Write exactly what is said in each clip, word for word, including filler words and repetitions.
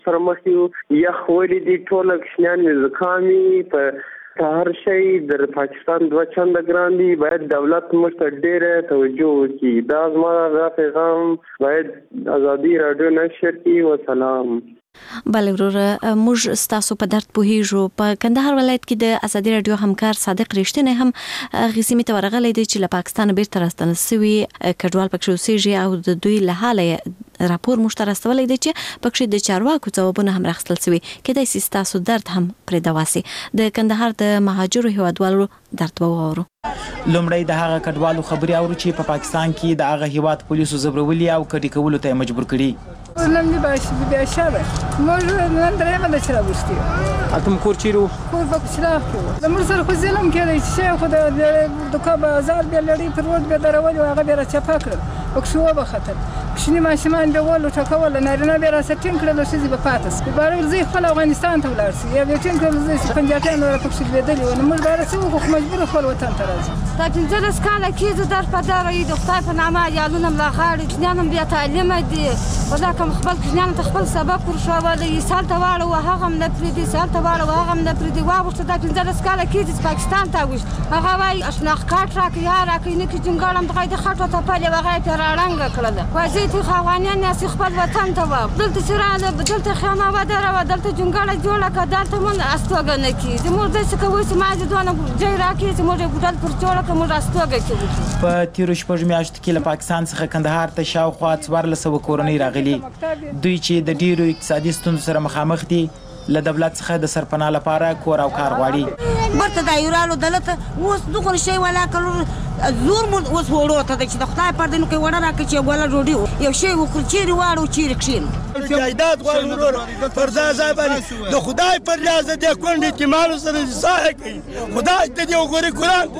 سره مخ یو یخ ولې دي ټول کشنیان زکامي په هر شی د پاکستان دوه چنده ګران دي. باید دولت موږ ته ډېره توجه وکړي. دا زما دا پیغام باید ازادي راډیو نشر کړي. وسلام. بله وروره، موږ ستاسو په درد پوهیږو. په کندهار ولایت کې د ازادي راډیو همکار صادق رښتینی هم هغې سیمې ته ورغلی دی چې له پاکستانه بیرته راستنه سوي کډوال پکښې اوسېږي او د دوی له حاله راپور موږ ته راستولی دی چې پکښې د چارواکو ځوابونه هم راخیستل سوي. کیدای شي ستاسو درد هم پرې دوا سي. د کندهار د مهاجرو هیوادوالو درد به واورو. لومړی د هغه کډوالو خبرې اورو چې په پاکستان کې د هغه هیواد پولیسو زبرولي او کډې کولو ته مجبور کړي. نن دی باشه بیا شابه موږ نن درېمه د چرا بوستي اتم کور چیرو کور په چرا کې د موږ سره خو ظلم کړی چې خو د دوکا بازار بیا لړۍ پر ورځ به درول او هغه بیا چپا کړ وکښو به خطر کښنی ماشومان به ولو ټکول نارینه بیا را سټین کړل چې به پاتس په بار ورځي خپل افغانستان ته ولاړ شي یا به ټین کړل چې پنځاتان ور پکښ لیدل او موږ بار څه خو مجبور خپل وطن ته راځي. تا پنځه سکاله کې در په دار ای د خدای په نامه یالونه ملا غاړي ځنانم بیا تعلیم دي خدا کوم خپل ځنان ته خپل سبق ورشاوله یې سال ته واړو او هغه هم نه پریدي سال ته واړو هغه هم نه پریدي واغوسته دا پنځه سکاله کې د پاکستان ته وښ هغه وايي اشناخ کاټ راکې یا راکې نه کې جنګالم دغه د خټو ته پالي هغه ته راړنګ کړل وځي ته خوانیان ناس خپل وطن ته و دلته سره دلته خیمه و دره و دلته جنګاله جوړه کړه ته مون استوګه نه کی زموږ د څه کوي چې ما دې دونه جای راکې چې موږ ګډل پر جوړه کوم راستوګه کی. په تیرو شپږ میاشتو کې له پاکستان څخه کندهار ته شاوخوا څوارلس سوه کورنۍ راغلي. دوی چې د ډیرو اقتصادي ستونزو سره مخامخ دي له دولت څخه د سرپناه لپاره کور او کار غواړي. برته د ایرالو دلته اوس دغه شی ولا کړو زور مو اوس وړو ته چې د خدای پر دې نو کې وړه راکې چې ولا جوړي یو شی وکړ چې واړو چې رکشین جایداد غواړي ورور پر ځای ځای باندې د خدای پر لاس دې کونډې کې مالو سره ځای کوي خدای دې یو غوري قرآن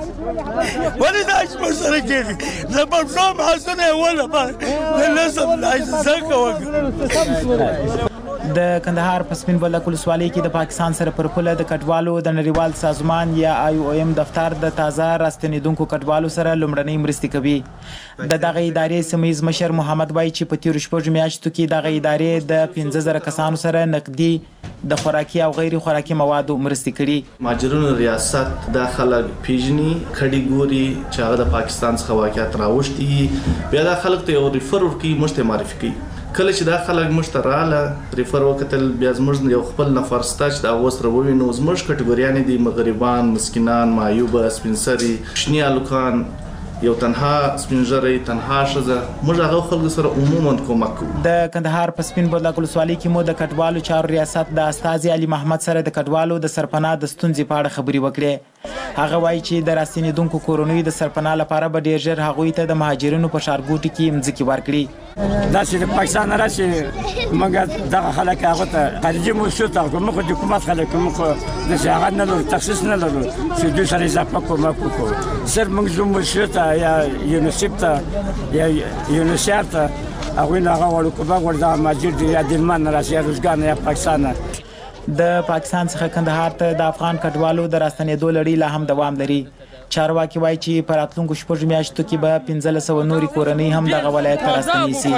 ولې دا چې سره کېږي زه په څوم حسنه ولا په نسب لا زکه وکړه. د کندهار په سپین بولدک ولسوالۍ کې د پاکستان سره پر پوله د کډوالو د نړیوال سازمان یا آی او ایم دفتر د تازه راستنېدونکو کډوالو سره لومړنۍ مرستې کوي. د دغه ادارې سیمهیز مشر محمد وایي چې په تیرو شپږو میاشتو کې دغه ادارې د پنځه زره کسانو سره نقدي د خوراکي او غیر خوراکي موادو مرستې کړي. مهاجرونو ریاست د خلک پیژني کډي ګوري چې هغه د پاکستان څخه واقعیت راوښتي بیا د خلک ته یو ریفر ورکوي موږ ته معرفي کوي. کله چې دا خلک موږ ته رااله ریفر وکتل بیا زموږ یو خپل نفر ستا چې دا اوس راووینو زموږ کټګوریانې دي مغربان مسکینان معیوبه سپین سري شني هلکان یو تنها سپین ږیری تنها ښځه موږ هغه خلکو سره عموما کومک کوو. د کندهار په سپین بولدک ولسوالۍ کې مو د کډوالو چارو ریاست د استازي علي محمد سره د کډوالو د سرپناه د ستونزې په اړه خبرې وکړې. هغه وایي چې د راستنېدونکو کورنیو د سرپناه لپاره به ډېر ژر هغوی ته د مهاجرینو په ښارګوټي کې مځکې ورکړي. داسې د پاکستان راشي موږ دغه خلک هغه ته خارجي موسسو ته کوم خو د حکومت خلک کوم خو د هغه نه لرو تخصیص نه لرو چې دوی سره اضافه کومک وکړو. صرف موږ زموږ موسسو ته یا یونیسف ته یا یونیسیار ته هغوی نه هغه وړو کومک ورته مهاجر دي یا دلمان نه راشي یا روزګار نه یا پاکستان نه. د پاکستان څخه کندهار ته د افغان کډوالو د راستنېدو لړۍ لا هم دوام لري. چارواکي وایي چې په راتلونکو شپږو میاشتو کې به پنځلس سوه نورې کورنۍ هم دغه ولایت ته راستنې شي.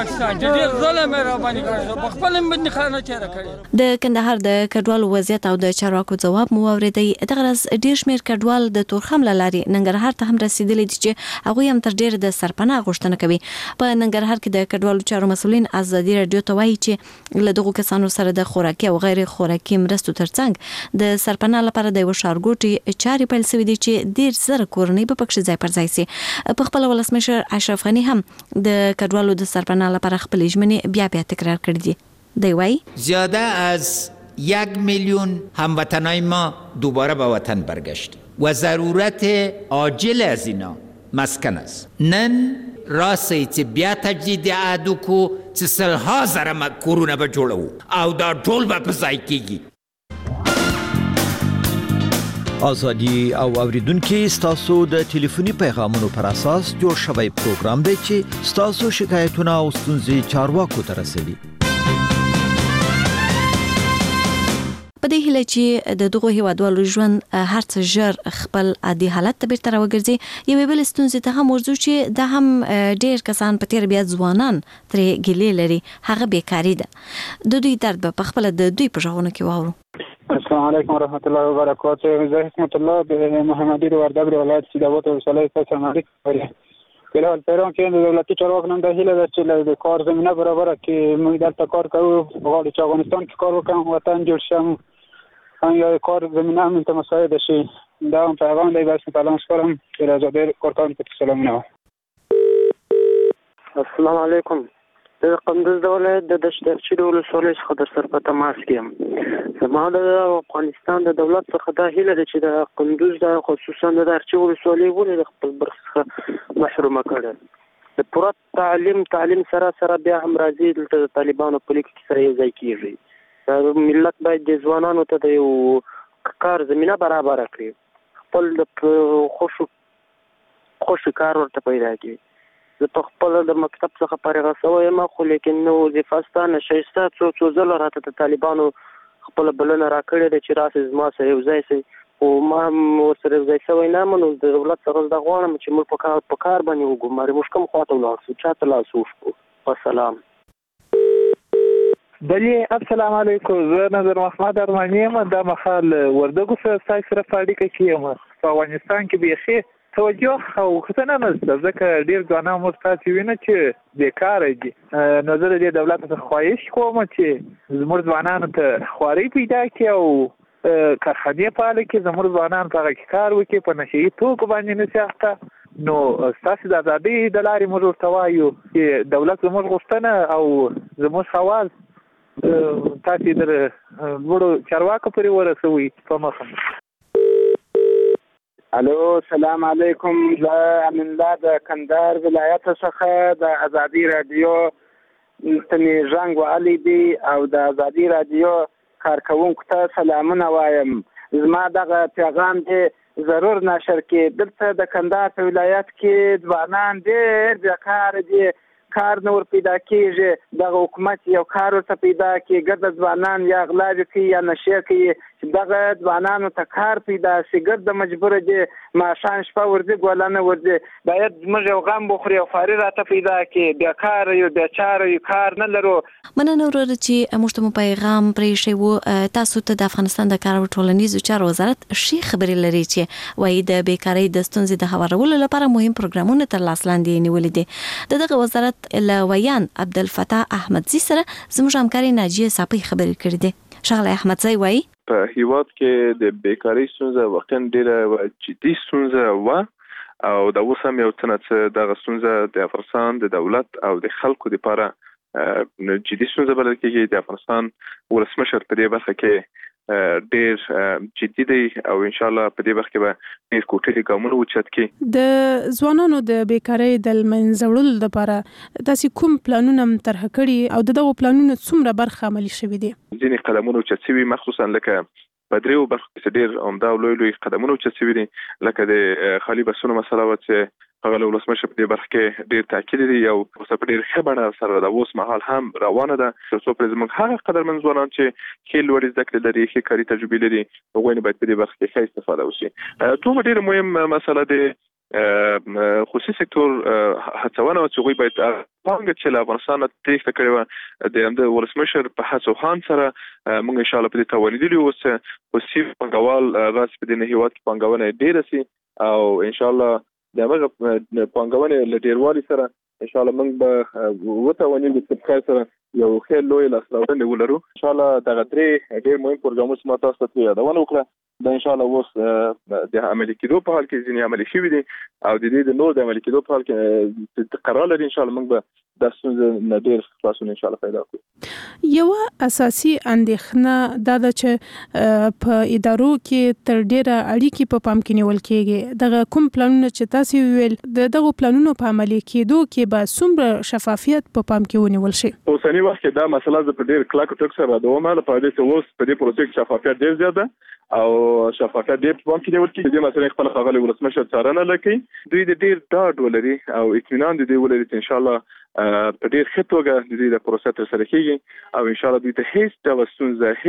د کندهار د کډوالو وضعیت او د چارواکو ځواب مو واورېدی. دغه راز ډېر شمېر کډوال د تورخم له لارې ننګرهار ته هم رسېدلي دي چې هغوی هم تر ډېره د سرپناه غوښتنه کوي. په ننګرهار کې د کډوالو چارو مسؤلین ازادي راډیو ته وایي چې له دغو کسانو سره د خوراکي او غیر خوراکي مرستو ترڅنګ د سرپناه لپاره د یوه ښارګوټي چارې پیل شوي دي چې ډېر زر کورنۍ به پکښې ځای پر ځای سي. په خپله ولسمشر اشرف غني هم د کډوالو د سرپناه لپاره خپلې ژمنې بیا بیا تکرار کړي دي. دی وایي زیاده از یک میلیون هموطنای ما دوباره به وطن برگشت و ضرورت عاجل از اینا مسکن است. نن راستی چې بیا تجدید عهد وکړو چې سلها زره کورونه به جوړوو او دا ټول به په ځای کېږي. ازادي او اوریدونکو ستاسو د ټلیفوني پیغامونو پر اساس جوړ شوی پروګرام دی چې ستاسو شکایتونه او ستونزې چارواکو ته رسوي. په دې هیله چې د دغه هیوادوالو ژوند هر څه ژر خپل عادي حالت ته بیرته راوګرځي. یوې بل ستونزې ته هم ورځو چې د هم ډېر کسان په تیر بیا ځوانان ترې ګیلې لري، هغه بیکاري ده. د دوی درد به په خپل د دوی په ژغورنه کې واورو. السلام علیکم ورحمۃ اللہ وبرکاتہ. زه حکمت الله د محمدي د وردګ ولایت سیداباد ولسوالۍ څخه مالک یم. فلحال پیران کې د دولتي چارواکو نن د هیله ده چې د کار زمینه برابره کړي. موږ دلته کار کوو، غواړو چې افغانستان کې کار وکړم، وطن جوړ شم، یا کار زمینه هم ته مساعده شي. دا هم پیغام دی بس سلام سپارم چې راځه ډېر کارکوونکو ته سلامونه. السلام علیکم. د قندوز د ولایت د دشترچي د ولسوالۍ څخه در سره په تماس کې یم. زما د افغانستان د دولت څخه دا هیله ده چې د قندوز د خصوصا د دشترچي ولسوالۍ ولې د خپل برخې څخه محرومه کړي. د پوره تعلیم تعلیم سره سره بیا هم راځي دلته د طالبانو په لیک کې سره یو ځای کېږي. ملت باید د ځوانانو ته د یو کار زمینه برابره کړي، خپل د خوشو خوشو کار ورته پیدا کړي. زه په خپل د مکتب څخه فارغه شوی یم، خو لیکن نو وظیفه ستا نشه شته. څو څو ځله راته د طالبانو خپله بلنه راکړې ده چې راسئ زما سره یو ځای شئ، خو ما هم ورسره یو ځای شوی نه یم. نو د دولت څخه زه غواړم چې موږ په کار په کار باندې وګمارو، موږ کوم خواته ولاړ شو، چا ته لاس وښکو. والسلام. بلې السلام علیکم. زه نظر محمد ارماني یم، دا مهال وردګو سره ستاسو سره په اړیکه کې یم. په افغانستان کې بیخي توجه او ښه نه نشته، ځکه ډېر ځوانان موږ تاسې وینو چې بیکاره دي. نو زه د دې دولت څخه خواهش کوم چې زموږ ځوانانو ته خوارۍ پیدا کړي او کارخانې فعاله کړي، زموږ ځوانان په هغه کې کار وکړي، په نشه یي توکو باندې نه اخته. نو ستاسې د ازادۍ د لارې موږ ورته وایو چې دولت زموږ غوښتنه او زموږ حواس تاسې در لوړو چارواکو پورې ورسوئ په مخه. الو سلام علیکم. زه امین الله د کندهار ولایت څخه د ازادي رادیو ته مې زنګ وهلی دی او د ازادي رادیو کارکوونکو ته سلامونه وایم. زما دغه پیغام دی ضرور نشر کړي. دلته د کندهار په ولایت کې ځوانان ډېر بیکاره دي، کار نه ور پیدا کېږي. دغه حکومت یو کار ورته پیدا کړي، ګرده ځوانان یا غلاوې کوي یا نشې کوي. دغه ځوانانو ته کار پیدا شي، ګرده مجبوره دي ماښام شپه ورځي ګوله نه ورځي. باید موږ یو غم بخوري او خواري راته پیدا کړي. بیکاره یو بیچاره یو، کار نه لرو. مننه وروره چې موږ ته مو پیغام پرېښی و. تاسو ته د افغانستان د کار او ټولنیزو چارو وزارت ښې خبرې لري چې وایي د بیکارۍ د ستونزې د هوارولو لپاره مهم پروګرامونه تر لاس لاندې نیولي دي. د دغه وزارت له ویان عبدالفتاح احمدزي سره زموږ همکارې ناجیه صافی خبرې کړې دي. ښاغلی احمدزي وایي په هیواد کې د بیکارۍ ستونزه واقعا ډېره جدي ستونزه وه او د اوس هم یو څه نه څه دغه ستونزه د افغانستان د دولت او د خلکو لپاره جدي ستونزه بلل کېږي. د افغانستان ولسمشر په دې برخه کې ډېر جدي دی او ان شاء الله په دې برخه کې به ډېر کوټلي ګامونه اوچت کړي. د ځوانانو د بیکارۍ د منځه وړلو لپاره تاسو کوم پلانونه طرح کړي او دغه پلانونه څومره برخه عملي شوي دي؟ ځینې قدمونه اوچت شوي، مخصوصا لکه په دریو برخو کې ډېر عمده او لوی لوی قدمونه اوچت شوي دي، لکه د خالي بسونو مسله وه چې هغه له ولسمشر په دې برخه کې ډېر تاکید دی او اوس په ډېر ښه بڼه سره د اوس مهال هم روانه ده. څو پرې زموږ هغه قدرمن ځوانان چې ښې لوړې زده کړې لري، ښې کاري تجربې لري، هغوی نه باید په دې برخه کې ښه استفاده وشي. دومره ډېره مهم مسله د خصوصي سکتور هڅونه چې هغوی باید پانګه چې له افغانستانه تېښته کړې وه د همده ولسمشر په هڅو خان سره موږ انشاءالله په دې توانېدلي اوس خصوصي پانګوال راسي په دې هېواد کې پانګونه ډېره سي او انشاءالله د هغه پانګونې له ډېروالي سره انشاءالله موږ به وتوانېږو چې په خیر سره یو ښه لویه لاسته راوړنې ولرو. انشاءالله دغه درې ډېر مهم پروګرامونه چې ما تاسو ته یادونه وکړه دا انشاءالله اوس د عملي کېدو په حال کې ځینې عملي شوي دي او د دې د نور د عملي کېدو په حال کې قرار لري. انشاءالله موږ به دا ستونزه نه ډېر خلاصون انشاءالله پیدا کړو. یوه اساسي اندېښنه دا ده چې په ادارو کې تر ډېره اړیکې په پام کې نیول کېږي. دغه کوم پلانونه چې تاسو ویل د دغو پلانونو په عملي کېدو کې به څومره شفافیت په پام کې ونیول شي؟ په اوسني وخت کې دا مسله زه په ډېر کلکو ټکو سره ردوم. لپاره دې چې اوس په دې پروسې کې شفافیت ډېر زیات ده او شفافیت ډېر په پام کې نیول کېږي. دې مسلې خپل ښاغلي ولسمشر څارنه لکوي، دوی د ډېر ډاډ ولري او اطمینان د دې ولري چې انشاءالله په ډېر ښه توګه د دې د پروسې ترسره کېږي او انشاءالله دوی ته هېڅ ډول ستونزه هېڅ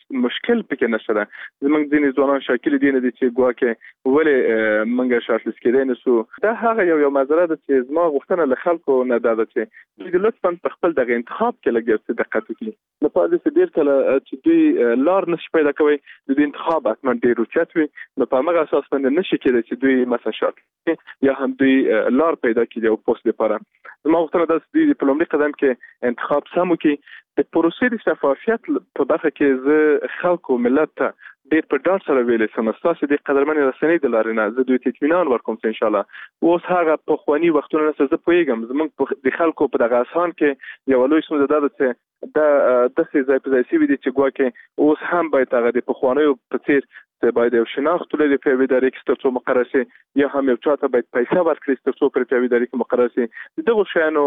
مشکل پکې نشته. زمونږ ځینې ځوانان شاکل دي نه دي چې ګواکې ولې موږ شارټ لیست کېدای نشو. دا هغه یو یو معذره ده چې زما غوښتنه له خلکو نه دا ده چې دوی لطفا په خپل دغه انتخاب کې لږ څه دقت وکړي. نو په دې ډېر کله چې دوی لار نشي پیدا کوي د انتخاب حتما ډېر اوچت وي، نو په هغه اساس باندې نشي کېدای چې دوی مثلا شارټ یا هم دوی لار پیدا کړي او پوسټ لپاره. زما غوښتنه ده چې دوی په لومړي قدم کې انتخاب سم وکړي. د پروسې د شفافیت په برخه کې زه خلکو ملت ته ډېر په ډاډ سره ویلې سم ستاسو د قدرمنې رسنۍ د لارې نه زه دوی ته اطمینان ورکوم چې ان شاء الله اوس هغه پخواني وختونه نه زه پوهیږم زموږ د خلکو په دغه اسان کې یو لوی ستونزه ده چې دا د څه ځای په ځای سوي دي چې ګواکې اوس هم باید هغه د پخوانیو په څیر ته باید یو شناخت ولري په ادارې کې ترڅو مقرر شي، یا هم یو چاته باید پیسې ورکړي ترڅو پر ادارې کې مقرر شي. دغه شیانو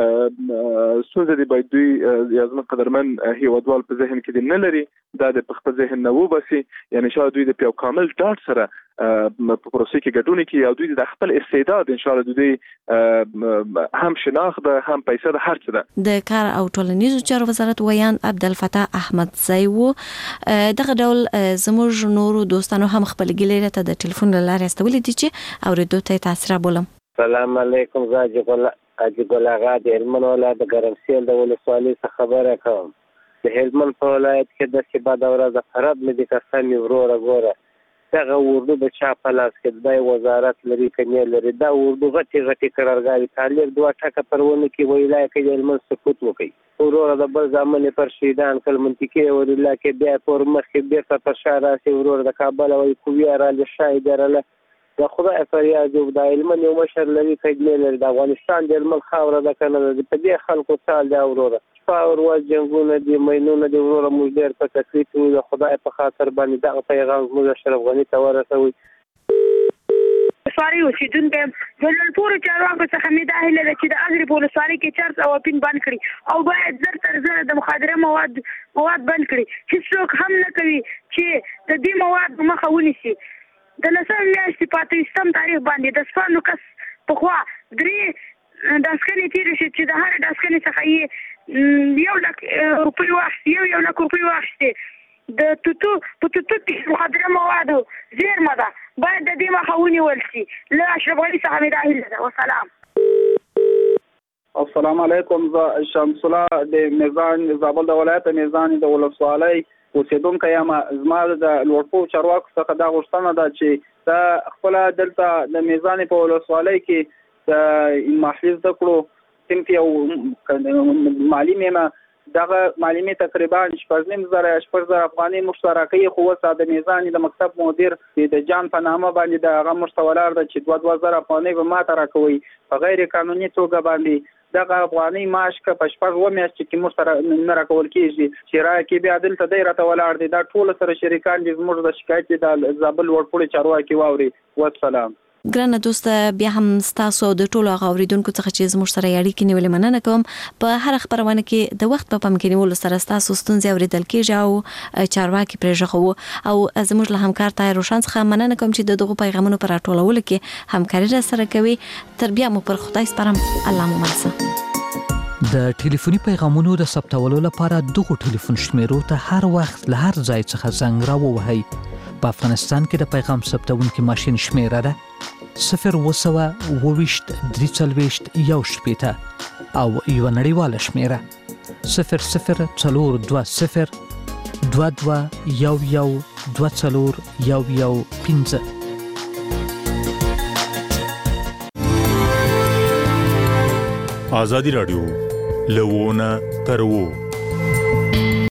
ستونزه دی باید دوی یا زموږ قدرمن هیوادوال په ذهن کې نه لري، دا د خپل ذهن نه وباسي. یعنی شاید دوی د یو کامل ډاډ سره په پروسې کې ګډون کوي او دوی د خپل استعداد ان شاء الله دوی هم شناخت ده هم پیسې ده هر څه ده. د کار او ټولنیزو چارو وزارت ویان عبدالفتاح احمد زیو دغه ډول زموږ نورو دوستانو هم خپل ګیلې ته د ټلیفون له لارې استولې دي چې اوریدو ته تاثیر بولم. السلام علیکم. زاجي ګل اجي ګل اغا د هلمند ولایت د ګرمسیل د ولسوالۍ څخه خبره کوم. د هلمند په ولایت کې د شپه د ورځ فرض مې د قسم وروره ګوره څنګه اردو د چا په لاس کې د وزارت لري کني لري دا اردو غټي غټي قرارداد طالب دوه ټکه پرونه کې ویلای کې هلمند سقوط وکي وروره د بل ځامن پر شیدان کل منطقي ورلا کې بیا پر مخ کې بیا پر شارع سي وروره د کابل او کویا را لشای درله د خدای فریاد یو د هلمند یو مشر لري کې لري د افغانستان د هلمند خاوره د کنه د دې خلکو سال دی وروره پاور واز جنگونه دي مینونه دي وروره موږ ډېر په تکلیف یو د خدای په خاطر باندې دا پیغام موږ اشرف غنی ته ورسوي. سواری اوسیدونکو د پورو چارواکو څخه مې دا هیله ده چې د اګری په ولسوالۍ کې چرس او پین بند کړي او باید زر تر زر د مخدره مواد مواد بند کړي چې څوک هم نه کوي چې د دې مواد مخه ونیسي. د لسمې میاشتې په اته ویشتم تاریخ باندې د سپانو کس پخوا درې داسکنې تیرې شي چې د هر داسکنې څخه یې یو لک روپۍ واخیستې یو یو لک روپۍ واخیستې. د توتو په توتو کې مخدره موادو زیرمه ده باید د دې مخه ونیول شي. له اشرف غني څخه مې دا هیله ده. وسلام. السلام علیکم. زه شمس الله د میزان زابل د ولایت میزان د ولسوالۍ اوسیدونکی یم. زما د لوړپوړو چارواکو څخه دا غوښتنه ده چې دا خپله دلته د میزان په ولسوالۍ کې د محلي زده کړو صنف یو معلم یم. دغه معلمي تقریبا شپږ نیم زره شپږ زره افغانۍ مشترکي خو اوس د میزان د مکتب مدیر د جان په نامه باندې د هغه مشتولار ده چې دوه دوه زره افغانۍ به ماته راکوي په غیر قانوني توګه باندې. دغه افغانۍ معاش که په شپږ اووه میاشتې کې موږ سره نه راکول کېږي چې رایه کې بیا دلته دی راته ولاړ دی. دا ټول سره شریکان دي زموږ د شکایت د زابل وړپوړي چارواکي واوري. والسلام. ګرانه دوست بیا هم ستاسو د ټولو هغه اوریدونکو څخه چې زموږ سره اړیکې نیولې مننه کوم. په هر خبرونه کې د وخت په پام کې نیولو سره ستاسو ستونزې اوریدل کېږي او چارواکي پرې ژغو او زموږ له همکار طاهر روشن څخه مننه کوم چې د دغه پیغامونو پر راټولولو کې همکاري را سره کوي. تر بیا مو پر خدای سپارم. الله مو ملسه. د ټلیفوني پیغامونو د ثبتولو لپاره دغه ټلیفون شمیرو ته هر وخت له هر ځای څخه زنګ راووهئ. په افغانستان کې د پیغام ثبتونکي ماشین شمیره ده صفر اووه سوه اووه ویشت درې څلوېښت یو شپېته او یوه نړیواله شمیره صفر صفر څلور دوه صفر دوه دوه یو یو دوه څلور یو یو پنځه. ازادي راډیو له ونه تر وو